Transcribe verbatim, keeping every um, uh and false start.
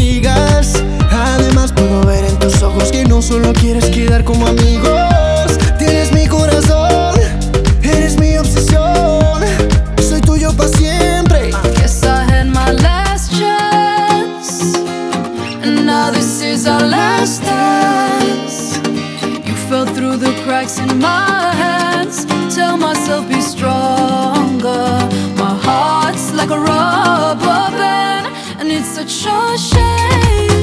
digas. Además puedo ver en tus ojos que no solo quieres quedar como amigos. Tienes mi corazón, eres mi obsesión. Soy tuyo para siempre. Guess I had my last chance, and now this is our last dance. You fell through the cracks in my hands. Tell myself be stronger. My heart's like a rubber band, and it's such a shame